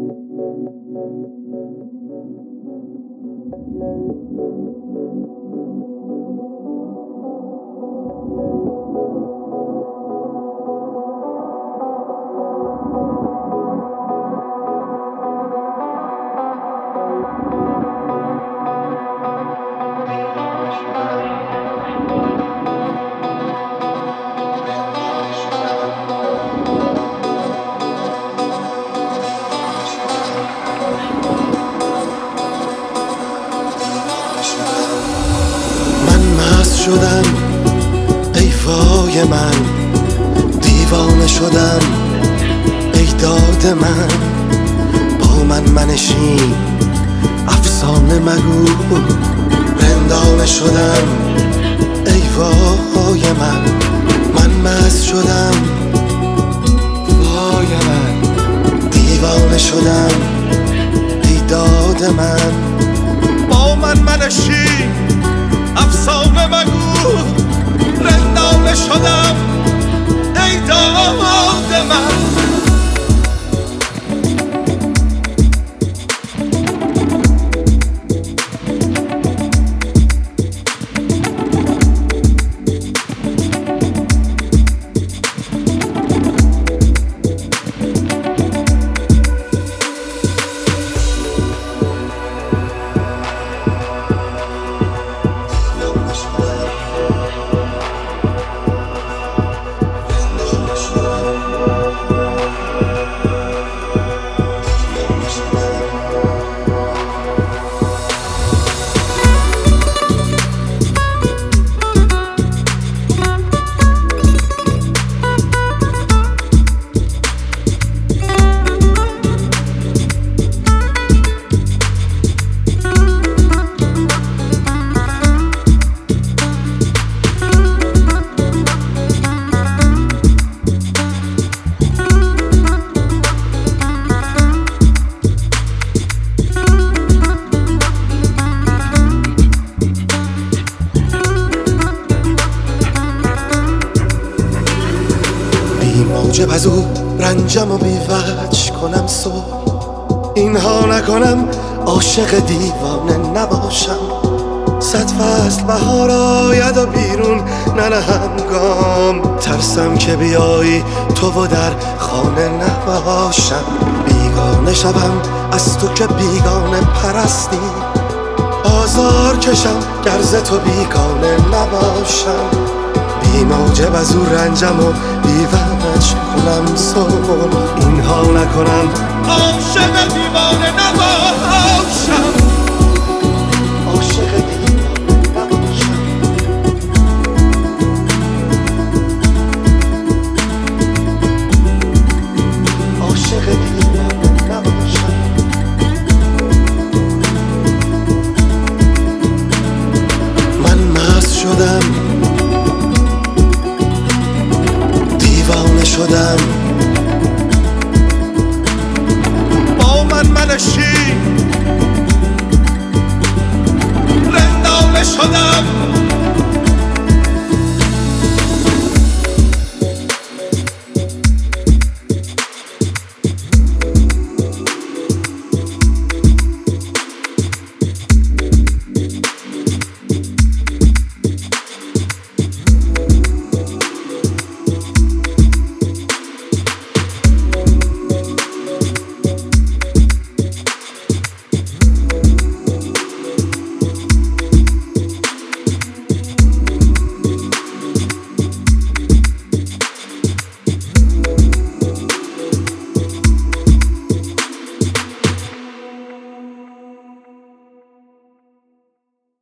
شدم ای وای من، دیوانه شدم ای داد من. با من منشین افسانه مگو، رندانه شدم ای وای من. من مست شدم وای من، دیوانه شدم ای داد من. با من منشین افسانه مگو، رندانه شدم ای داد من. موجب از او رنجم و بیوج کنم صبح، اینها نکنم عاشق دیوانه نباشم. 100 فصل بهار آید و بیرون ننهم گام، ترسم که بیایی تو و در خانه نباشم. بیگانه شوم از تو که بیگانه پرستی، آزار کشم گر ز تو بیگانه نباشم. بی موجب از او رنجم و بیوج کنم صلح، اینها نکنم عاشق دیوانه نباشم.